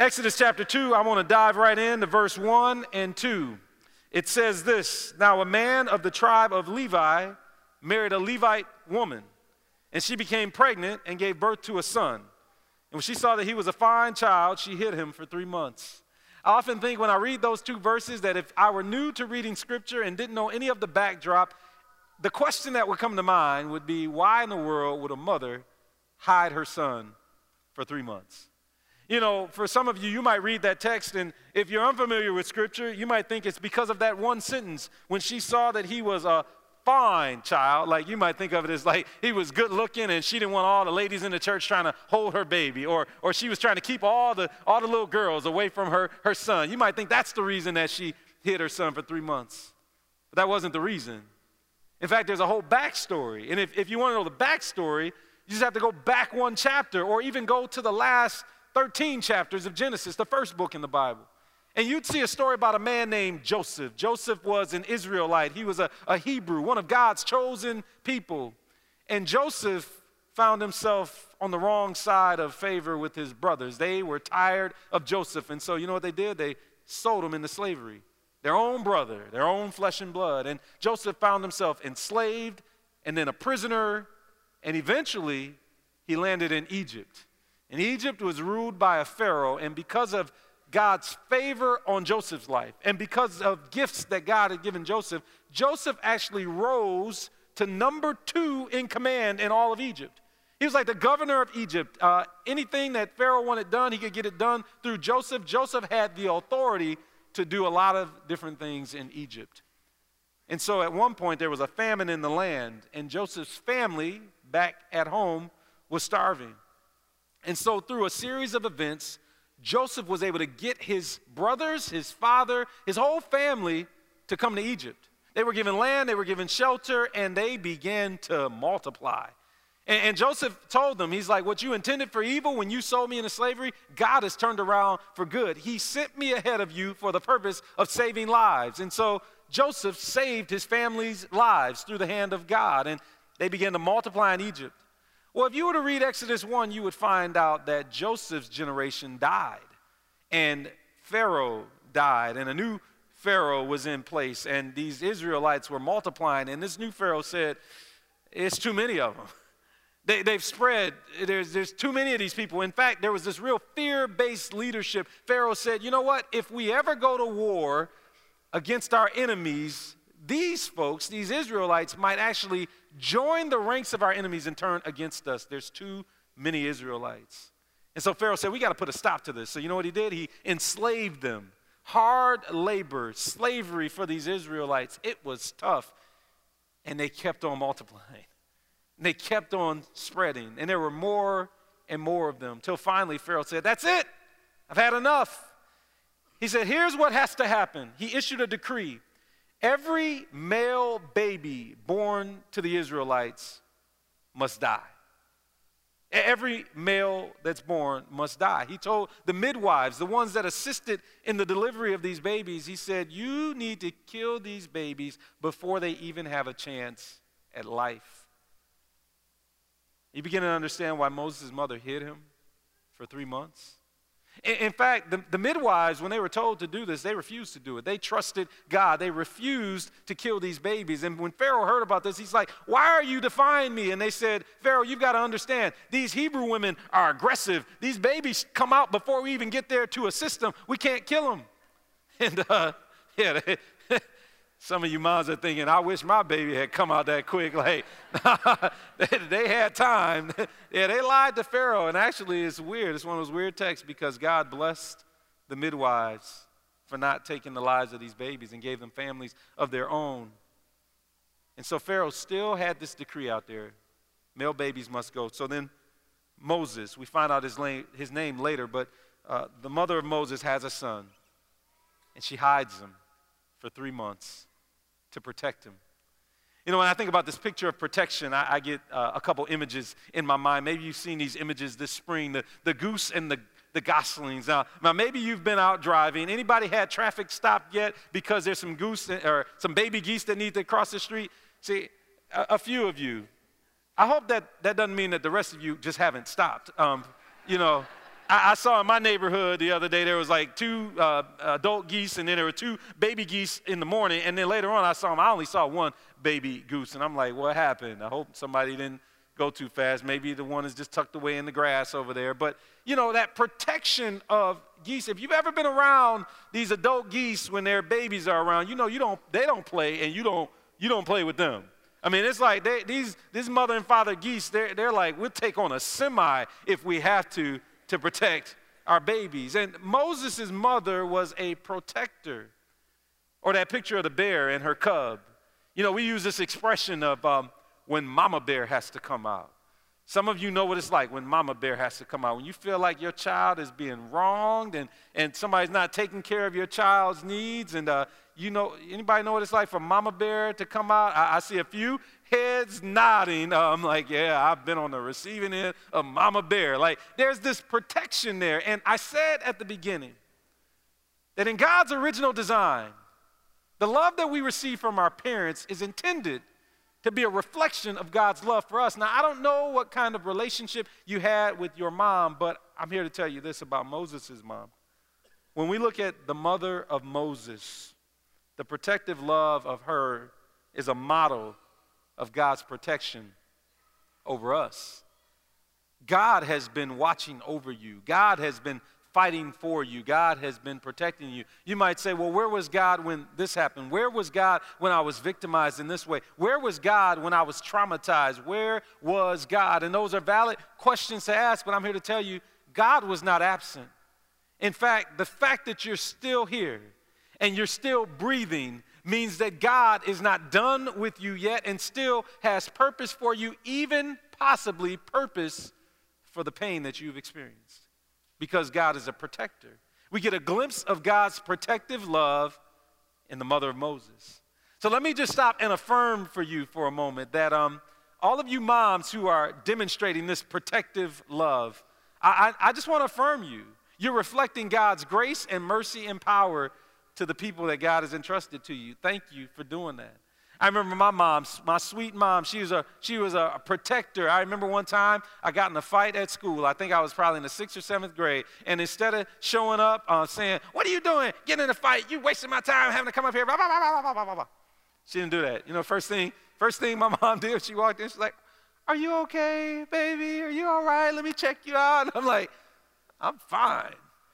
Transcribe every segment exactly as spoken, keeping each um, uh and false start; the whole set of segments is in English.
Exodus chapter two, I want to dive right into verse one and two. It says this: Now a man of the tribe of Levi married a Levite woman, and she became pregnant and gave birth to a son. And when she saw that he was a fine child, she hid him for three months. I often think when I read those two verses that if I were new to reading scripture and didn't know any of the backdrop, the question that would come to mind would be, why in the world would a mother hide her son for three months? You know, for some of you, you might read that text, and if you're unfamiliar with scripture, you might think it's because of that one sentence. When she saw that he was a fine child, like you might think of it as like he was good looking and she didn't want all the ladies in the church trying to hold her baby, or or she was trying to keep all the all the little girls away from her, her son. You might think that's the reason that she hid her son for three months. But that wasn't the reason. In fact, there's a whole backstory. And if, if you want to know the backstory, you just have to go back one chapter or even go to the last thirteen chapters of Genesis, the first book in the Bible. And you'd see a story about a man named Joseph. Joseph was an Israelite. He was a, a Hebrew, one of God's chosen people. And Joseph found himself on the wrong side of favor with his brothers. They were tired of Joseph. And so you know what they did? They sold him into slavery. Their own brother, their own flesh and blood. And Joseph found himself enslaved and then a prisoner. And eventually he landed in Egypt. And Egypt was ruled by a Pharaoh. And because of God's favor on Joseph's life, and because of gifts that God had given Joseph, Joseph actually rose to number two in command in all of Egypt. He was like the governor of Egypt. Uh, anything that Pharaoh wanted done, he could get it done through Joseph. Joseph had the authority to do a lot of different things in Egypt. And so at one point there was a famine in the land, and Joseph's family back at home was starving. And so through a series of events, Joseph was able to get his brothers, his father, his whole family to come to Egypt. They were given land, they were given shelter, and they began to multiply. And, and Joseph told them, he's like, what you intended for evil when you sold me into slavery, God has turned around for good. He sent me ahead of you for the purpose of saving lives. And so Joseph saved his family's lives through the hand of God, and they began to multiply in Egypt. Well, if you were to read Exodus one, you would find out that Joseph's generation died, and Pharaoh died, and a new Pharaoh was in place, and these Israelites were multiplying, and this new Pharaoh said, it's too many of them. They, they've spread. There's, there's too many of these people. In fact, there was this real fear-based leadership. Pharaoh said, you know what? If we ever go to war against our enemies, these folks, these Israelites, might actually join the ranks of our enemies and turn against us. There's too many Israelites. And so Pharaoh said, we got to put a stop to this. So you know what he did? He enslaved them. Hard labor, slavery for these Israelites. It was tough. And they kept on multiplying. And they kept on spreading. And there were more and more of them. Till finally Pharaoh said, that's it. I've had enough. He said, here's what has to happen. He issued a decree. Every male baby born to the Israelites must die. Every male that's born must die. He told the midwives, the ones that assisted in the delivery of these babies, he said, you need to kill these babies before they even have a chance at life. You begin to understand why Moses' mother hid him for three months? In fact, the, the midwives, when they were told to do this, they refused to do it. They trusted God. They refused to kill these babies. And when Pharaoh heard about this, he's like, why are you defying me? And they said, Pharaoh, you've got to understand, these Hebrew women are aggressive. These babies come out before we even get there to assist them. We can't kill them. And uh, yeah, they, some of you moms are thinking, I wish my baby had come out that quick. Like, they, they had time. Yeah, they lied to Pharaoh. And actually, it's weird. It's one of those weird texts because God blessed the midwives for not taking the lives of these babies and gave them families of their own. And so Pharaoh still had this decree out there. Male babies must go. So then Moses, we find out his, la- his name later, but uh, the mother of Moses has a son. And she hides him for three months. To protect him. You know, when I think about this picture of protection, I, I get uh, a couple images in my mind. Maybe you've seen these images this spring, the, the goose and the, the goslings. Now, now, maybe you've been out driving. Anybody had traffic stopped yet because there's some goose or some baby geese that need to cross the street? See, a, a few of you. I hope that that doesn't mean that the rest of you just haven't stopped. Um, you know, I, I saw in my neighborhood the other day, there was like two uh, adult geese, and then there were two baby geese in the morning, and then later on I saw them. I only saw one baby goose, and I'm like, what happened? I hope somebody didn't go too fast. Maybe the one is just tucked away in the grass over there. But, you know, that protection of geese, if you've ever been around these adult geese when their babies are around, you know, you don't, they don't play, and you don't, you don't play with them. I mean, it's like they, these, these mother and father geese, they're, they're like, we'll take on a semi if we have to, to protect our babies. And Moses' mother was a protector. Or that picture of the bear and her cub. You know, we use this expression of um, when mama bear has to come out. Some of you know what it's like when mama bear has to come out. When you feel like your child is being wronged and, and somebody's not taking care of your child's needs. And uh, you know, anybody know what it's like for mama bear to come out? I, I see a few heads nodding. Uh, I'm like, yeah, I've been on the receiving end of mama bear. Like, there's this protection there. And I said at the beginning that in God's original design, the love that we receive from our parents is intended to be a reflection of God's love for us. Now, I don't know what kind of relationship you had with your mom, but I'm here to tell you this about Moses' mom. When we look at the mother of Moses, the protective love of her is a model of God's protection over us. God has been watching over you. God has been fighting for you. God has been protecting you. You might say, well, where was God when this happened? Where was God when I was victimized in this way? Where was God when I was traumatized? Where was God? And those are valid questions to ask, but I'm here to tell you, God was not absent. In fact, the fact that you're still here and you're still breathing means that God is not done with you yet and still has purpose for you, even possibly purpose for the pain that you've experienced. Because God is a protector. We get a glimpse of God's protective love in the mother of Moses. So let me just stop and affirm for you for a moment that um, all of you moms who are demonstrating this protective love, I, I, I just want to affirm you. You're reflecting God's grace and mercy and power to the people that God has entrusted to you. Thank you for doing that. I remember my mom, my sweet mom, she was a, she was a protector. I remember one time I got in a fight at school. I think I was probably in the sixth or seventh grade. And instead of showing up uh, saying, what are you doing? Getting in a fight. You wasting my time having to come up here. Blah, blah, blah, blah, blah, blah, blah. She didn't do that. You know, first thing, first thing my mom did, she walked in, she's like, are you okay, baby? Are you all right? Let me check you out. And I'm like, I'm fine.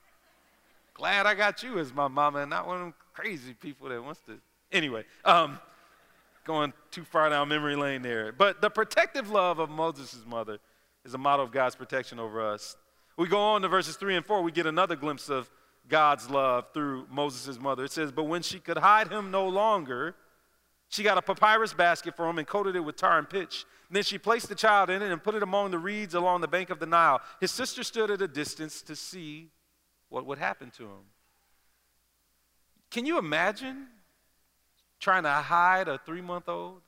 Glad I got you as my mama and not one of them crazy people that wants to. Anyway, um, going too far down memory lane there. But the protective love of Moses' mother is a model of God's protection over us. We go on to verses three and four, we get another glimpse of God's love through Moses' mother. It says, but when she could hide him no longer, she got a papyrus basket for him and coated it with tar and pitch. And then she placed the child in it and put it among the reeds along the bank of the Nile. His sister stood at a distance to see what would happen to him. Can you imagine trying to hide a three-month-old?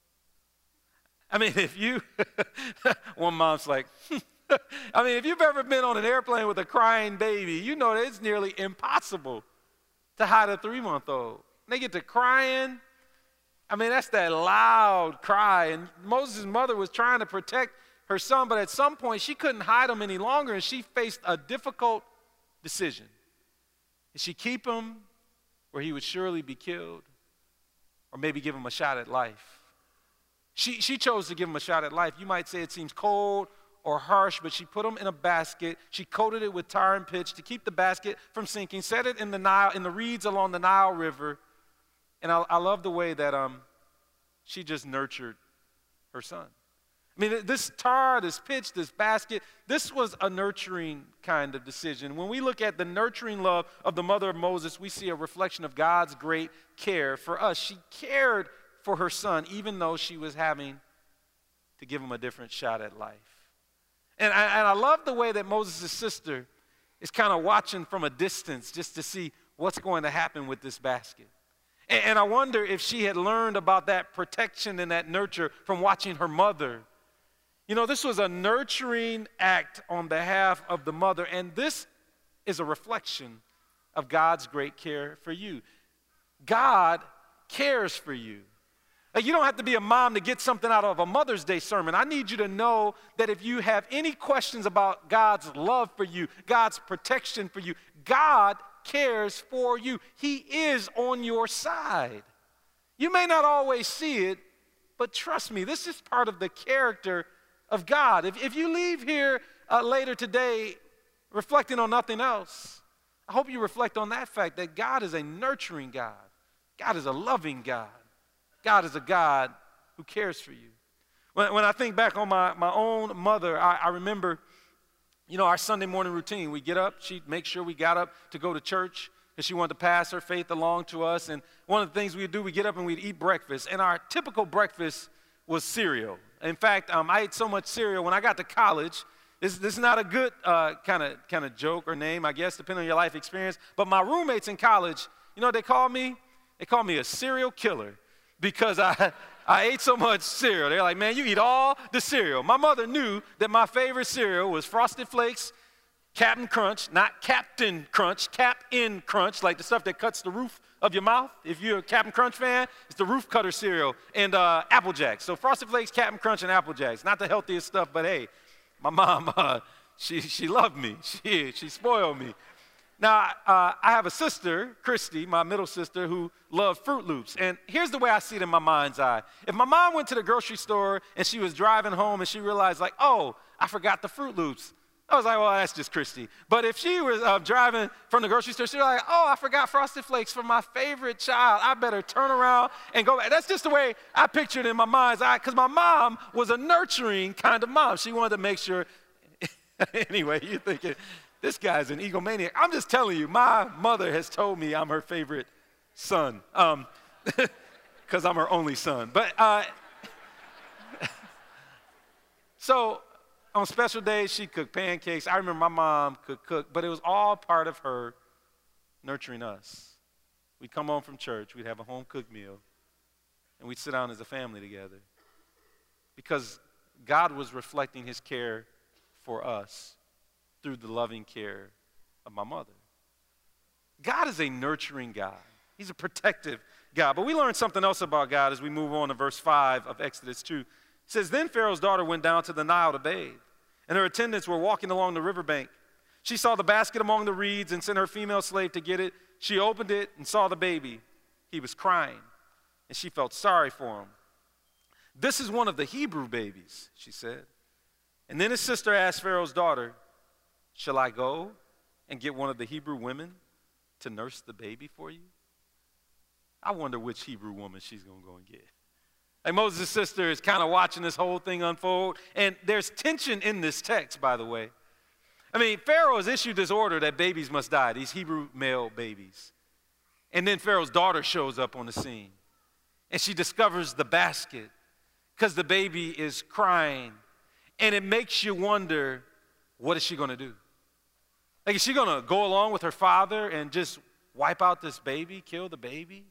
I mean, if you, one mom's like, I mean, if you've ever been on an airplane with a crying baby, you know that it's nearly impossible to hide a three-month-old. They get to crying. I mean, that's that loud cry. And Moses' mother was trying to protect her son, but at some point she couldn't hide him any longer, and she faced a difficult decision. Did she keep him where he would surely be killed, or maybe give him a shot at life? She, she chose to give him a shot at life. You might say it seems cold or harsh, but she put him in a basket. She coated it with tar and pitch to keep the basket from sinking, set it in the Nile, in the reeds along the Nile River. And I, I love the way that um, she just nurtured her son. I mean, this tar, this pitch, this basket, this was a nurturing kind of decision. When we look at the nurturing love of the mother of Moses, we see a reflection of God's great care for us. She cared for her son, even though she was having to give him a different shot at life. And I, and I love the way that Moses' sister is kind of watching from a distance just to see what's going to happen with this basket. And, and I wonder if she had learned about that protection and that nurture from watching her mother. You know, this was a nurturing act on behalf of the mother, and this is a reflection of God's great care for you. God cares for you. Like, you don't have to be a mom to get something out of a Mother's Day sermon. I need you to know that if you have any questions about God's love for you, God's protection for you, God cares for you. He is on your side. You may not always see it, but trust me, this is part of the character of God. If, if you leave here uh, later today reflecting on nothing else, I hope you reflect on that fact that God is a nurturing God. God is a loving God. God is a God who cares for you. When, when I think back on my, my own mother, I, I remember, you know, our Sunday morning routine. We get up, she'd make sure we got up to go to church because she wanted to pass her faith along to us. And one of the things we'd do, we'd get up and we'd eat breakfast. And our typical breakfast was cereal. In fact, um, I ate so much cereal when I got to college. This, this is not a good kind of kind of joke or name, I guess, depending on your life experience. But my roommates in college, you know what they called me? They called me a cereal killer. Because I, I ate so much cereal. They're like, man, you eat all the cereal. My mother knew that my favorite cereal was Frosted Flakes, Captain Crunch, not Captain Crunch, Cap-in Crunch, like the stuff that cuts the roof of your mouth. If you're a Captain Crunch fan, it's the roof cutter cereal, and uh, Apple Jacks. So Frosted Flakes, Captain Crunch, and Apple Jacks. Not the healthiest stuff, but hey, my mom, uh, she, she loved me. She, she spoiled me. Now, uh, I have a sister, Christy, my middle sister, who loved Fruit Loops. And here's the way I see it in my mind's eye. If my mom went to the grocery store and she was driving home and she realized, like, oh, I forgot the Fruit Loops, I was like, well, that's just Christy. But if she was uh, driving from the grocery store, she was like, oh, I forgot Frosted Flakes for my favorite child. I better turn around and go back. That's just the way I pictured it in my mind's eye, because my mom was a nurturing kind of mom. She wanted to make sure, anyway, you're thinking, this guy's an egomaniac. I'm just telling you, my mother has told me I'm her favorite son, um, because I'm her only son. But uh, so on special days, she'd cook pancakes. I remember my mom could cook, but it was all part of her nurturing us. We'd come home from church, we'd have a home-cooked meal, and we'd sit down as a family together, because God was reflecting his care for us through the loving care of my mother. God is a nurturing God. He's a protective God. But we learn something else about God as we move on to verse five of Exodus two. It says, then Pharaoh's daughter went down to the Nile to bathe, and her attendants were walking along the riverbank. She saw the basket among the reeds and sent her female slave to get it. She opened it and saw the baby. He was crying, and she felt sorry for him. This is one of the Hebrew babies, she said. And then his sister asked Pharaoh's daughter, shall I go and get one of the Hebrew women to nurse the baby for you? I wonder which Hebrew woman she's going to go and get. Like, Moses' sister is kind of watching this whole thing unfold. And there's tension in this text, by the way. I mean, Pharaoh has issued this order that babies must die, these Hebrew male babies. And then Pharaoh's daughter shows up on the scene. And she discovers the basket because the baby is crying. And it makes you wonder, what is she going to do? Like, is she going to go along with her father and just wipe out this baby, kill the baby?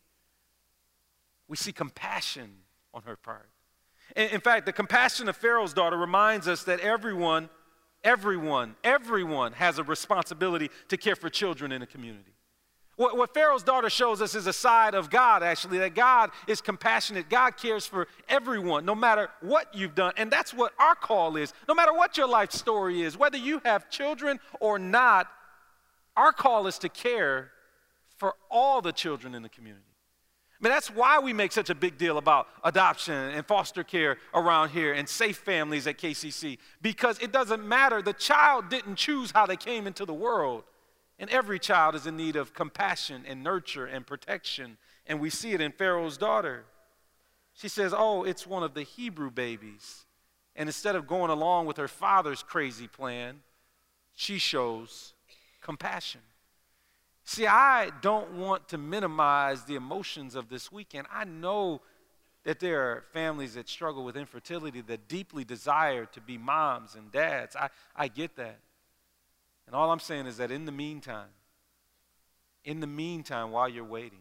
We see compassion on her part. In, in fact, the compassion of Pharaoh's daughter reminds us that everyone, everyone, everyone has a responsibility to care for children in a community. What, what Pharaoh's daughter shows us is a side of God, actually, that God is compassionate. God cares for everyone, no matter what you've done. And that's what our call is. No matter what your life story is, whether you have children or not, our call is to care for all the children in the community. I mean, that's why we make such a big deal about adoption and foster care around here and safe families at K C C, because it doesn't matter. The child didn't choose how they came into the world. And every child is in need of compassion and nurture and protection. And we see it in Pharaoh's daughter. She says, oh, it's one of the Hebrew babies. And instead of going along with her father's crazy plan, she shows compassion. See, I don't want to minimize the emotions of this weekend. I know that there are families that struggle with infertility that deeply desire to be moms and dads. I, I get that. And all I'm saying is that in the meantime, in the meantime, while you're waiting,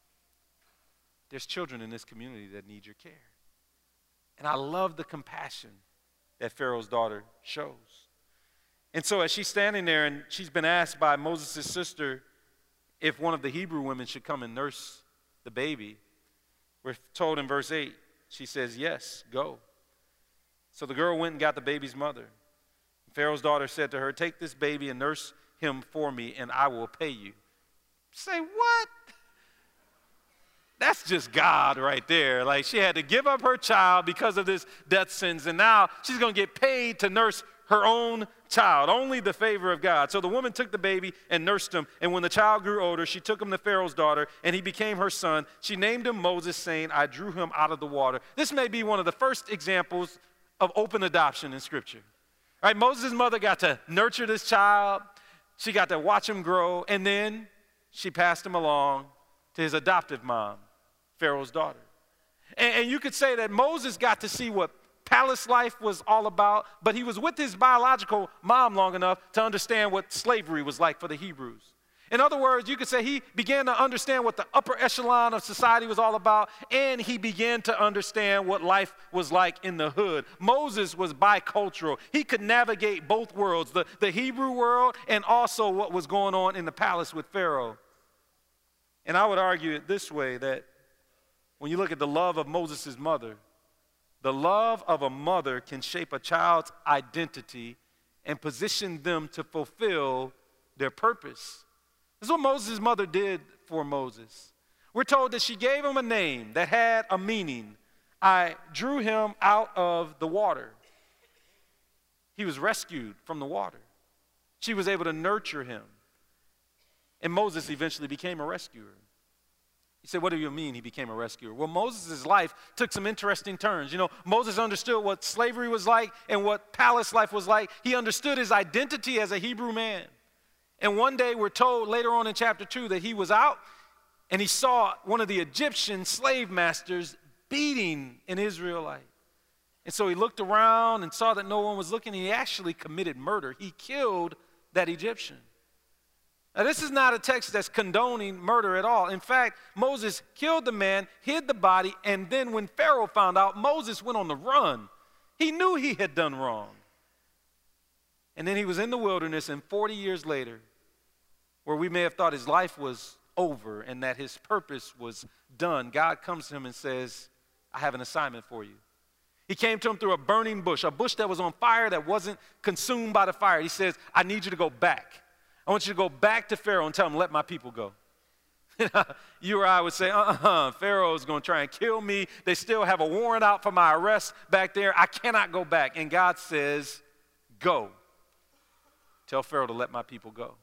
there's children in this community that need your care. And I love the compassion that Pharaoh's daughter shows. And so as she's standing there and she's been asked by Moses' sister if one of the Hebrew women should come and nurse the baby, we're told in verse eight, She says, yes, go. So the girl went and got the baby's mother. Pharaoh's daughter said to her, take this baby and nurse him for me, and I will pay you. Say, what? That's just God right there. Like, she had to give up her child because of this death sentence, and now she's going to get paid to nurse her own child. Only the favor of God. So the woman took the baby and nursed him, and when the child grew older, she took him to Pharaoh's daughter, and he became her son. She named him Moses, saying, I drew him out of the water. This may be one of the first examples of open adoption in Scripture. All right, Moses' mother got to nurture this child. She got to watch him grow, and then she passed him along to his adoptive mom, Pharaoh's daughter. And, and you could say that Moses got to see what palace life was all about, but he was with his biological mom long enough to understand what slavery was like for the Hebrews. In other words, you could say he began to understand what the upper echelon of society was all about, and he began to understand what life was like in the hood. Moses was bicultural. He could navigate both worlds, the, the Hebrew world and also what was going on in the palace with Pharaoh. And I would argue it this way, that when you look at the love of Moses' mother, the love of a mother can shape a child's identity and position them to fulfill their purpose. This is what Moses' mother did for Moses. We're told that she gave him a name that had a meaning. I drew him out of the water. He was rescued from the water. She was able to nurture him. And Moses eventually became a rescuer. You say, what do you mean he became a rescuer? Well, Moses' life took some interesting turns. You know, Moses understood what slavery was like and what palace life was like. He understood his identity as a Hebrew man. And one day we're told later on in chapter two that he was out and he saw one of the Egyptian slave masters beating an Israelite. And so he looked around and saw that no one was looking, and he actually committed murder. He killed that Egyptian. Now, this is not a text that's condoning murder at all. In fact, Moses killed the man, hid the body, and then when Pharaoh found out, Moses went on the run. He knew he had done wrong. And then he was in the wilderness, and forty years later, where we may have thought his life was over and that his purpose was done, God comes to him and says, I have an assignment for you. He came to him through a burning bush, a bush that was on fire that wasn't consumed by the fire. He says, I need you to go back. I want you to go back to Pharaoh and tell him, let my people go. You or I would say, uh-uh, Pharaoh is going to try and kill me. They still have a warrant out for my arrest back there. I cannot go back. And God says, go. Tell Pharaoh to let my people go.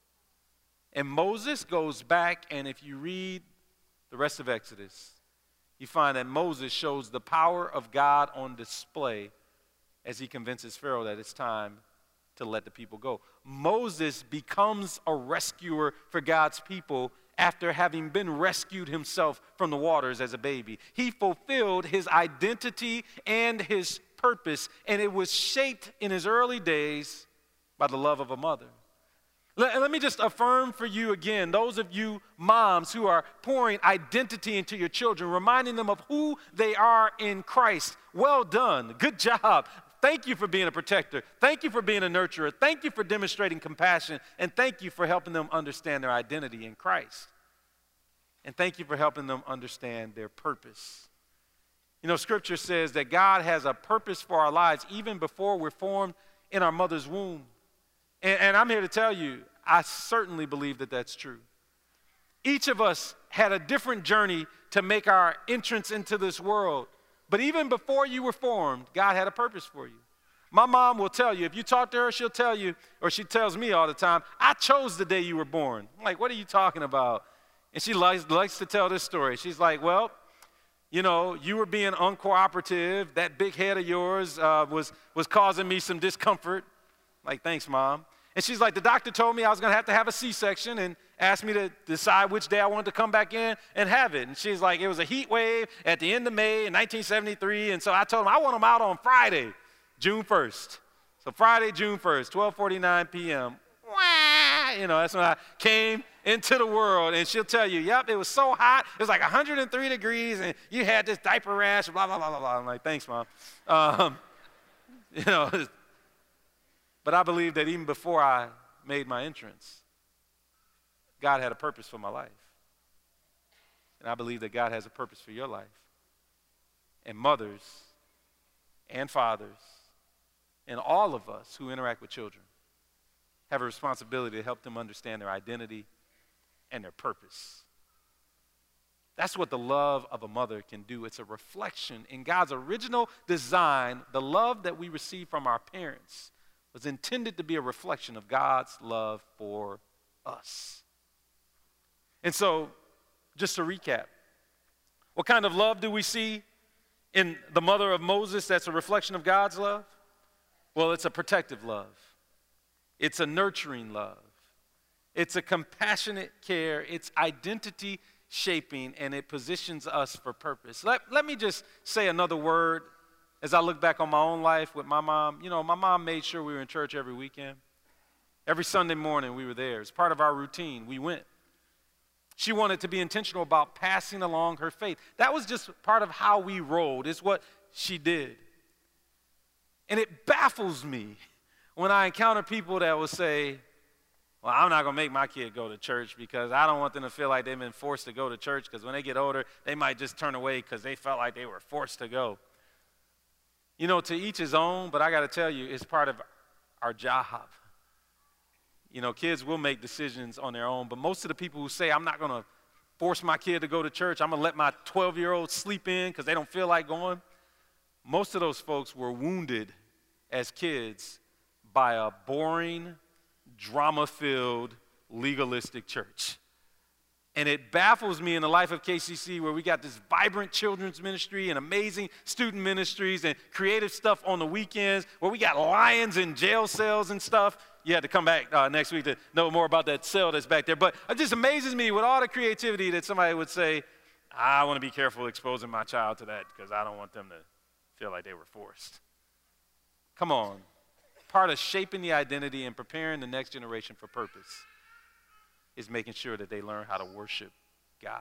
And Moses goes back, and if you read the rest of Exodus, you find that Moses shows the power of God on display as he convinces Pharaoh that it's time to let the people go. Moses becomes a rescuer for God's people after having been rescued himself from the waters as a baby. He fulfilled his identity and his purpose, and it was shaped in his early days by the love of a mother. Let, let me just affirm for you again, those of you moms who are pouring identity into your children, reminding them of who they are in Christ. Well done. Good job. Thank you for being a protector. Thank you for being a nurturer. Thank you for demonstrating compassion. And thank you for helping them understand their identity in Christ. And thank you for helping them understand their purpose. You know, Scripture says that God has a purpose for our lives even before we're formed in our mother's womb. And, and I'm here to tell you, I certainly believe that that's true. Each of us had a different journey to make our entrance into this world. But even before you were formed, God had a purpose for you. My mom will tell you, if you talk to her, she'll tell you, or she tells me all the time, I chose the day you were born. I'm like, what are you talking about? And she likes, likes to tell this story. She's like, well, you know, you were being uncooperative. That big head of yours uh, was, was causing me some discomfort. Like, thanks, Mom. And she's like, the doctor told me I was going to have to have a C-section and asked me to decide which day I wanted to come back in and have it. And she's like, it was a heat wave at the end of May in nineteen seventy-three. And so I told him I want them out on Friday, June first. So Friday, June first, twelve forty-nine p.m. Wah! You know, that's when I came into the world. And she'll tell you, yep, it was so hot. It was like one hundred three degrees, and you had this diaper rash, blah, blah, blah, blah, blah. I'm like, thanks, Mom. Um, you know, but I believe that even before I made my entrance, God had a purpose for my life. And I believe that God has a purpose for your life. and mothers and fathers and all of us who interact with children have a responsibility to help them understand their identity and their purpose. That's what the love of a mother can do. It's a reflection in God's original design. The love that we receive from our parents was intended to be a reflection of God's love for us. And so, just to recap, what kind of love do we see in the mother of Moses that's a reflection of God's love? Well, it's a protective love. It's a nurturing love. It's a compassionate care. It's identity shaping, and it positions us for purpose. Let, let me just say another word as I look back on my own life with my mom. You know, my mom made sure we were in church every weekend. Every Sunday morning we were there. It's part of our routine. We went. She wanted to be intentional about passing along her faith. That was just part of how we rolled. It's what she did. And it baffles me when I encounter people that will say, well, I'm not going to make my kid go to church because I don't want them to feel like they've been forced to go to church, because when they get older, they might just turn away because they felt like they were forced to go. You know, to each his own, but I got to tell you, it's part of our job. You know, kids will make decisions on their own, but most of the people who say, I'm not going to force my kid to go to church, I'm going to let my twelve-year-old sleep in because they don't feel like going, most of those folks were wounded as kids by a boring, drama-filled, legalistic church. And it baffles me in the life of K C C, where we got this vibrant children's ministry and amazing student ministries and creative stuff on the weekends, where we got lions in jail cells and stuff. You had to come back uh, next week to know more about that cell that's back there. But it just amazes me with all the creativity that somebody would say, I want to be careful exposing my child to that because I don't want them to feel like they were forced. Come on. Part of shaping the identity and preparing the next generation for purpose is making sure that they learn how to worship God.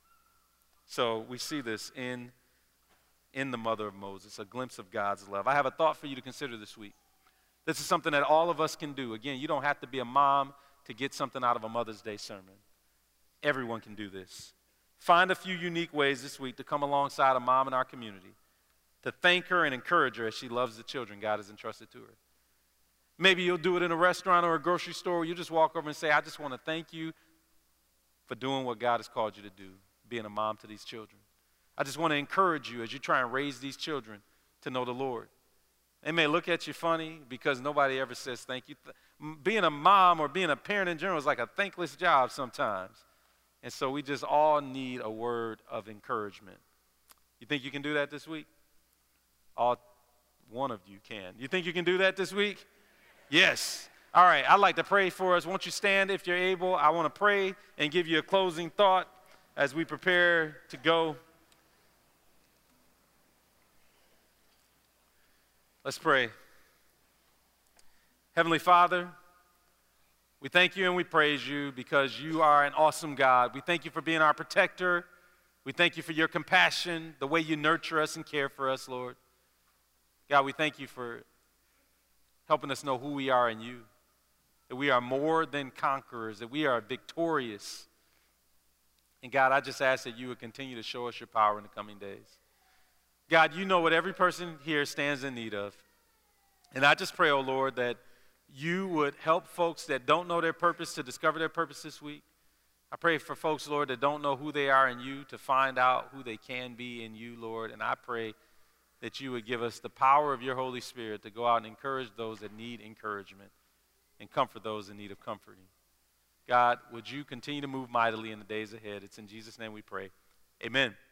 So we see this in, in the mother of Moses, a glimpse of God's love. I have a thought for you to consider this week. This is something that all of us can do. Again, you don't have to be a mom to get something out of a Mother's Day sermon. Everyone can do this. Find a few unique ways this week to come alongside a mom in our community, to thank her and encourage her as she loves the children God has entrusted to her. Maybe you'll do it in a restaurant or a grocery store where you just walk over and say, I just want to thank you for doing what God has called you to do, being a mom to these children. I just want to encourage you as you try and raise these children to know the Lord. They may look at you funny because nobody ever says thank you. Being a mom or being a parent in general is like a thankless job sometimes. And so we just all need a word of encouragement. You think you can do that this week? All one of you can. You think you can do that this week? Yes. All right, I'd like to pray for us. Won't you stand if you're able? I want to pray and give you a closing thought as we prepare to go. Let's pray. Heavenly Father, we thank you and we praise you because you are an awesome God. We thank you for being our protector. We thank you for your compassion, the way you nurture us and care for us, Lord. God, we thank you for helping us know who we are in you, that we are more than conquerors, that we are victorious. And God, I just ask that you would continue to show us your power in the coming days. God, you know what every person here stands in need of. And I just pray, oh Lord, that you would help folks that don't know their purpose to discover their purpose this week. I pray for folks, Lord, that don't know who they are in you to find out who they can be in you, Lord. And I pray that you would give us the power of your Holy Spirit to go out and encourage those that need encouragement and comfort those in need of comforting. God, would you continue to move mightily in the days ahead? It's in Jesus' name we pray. Amen.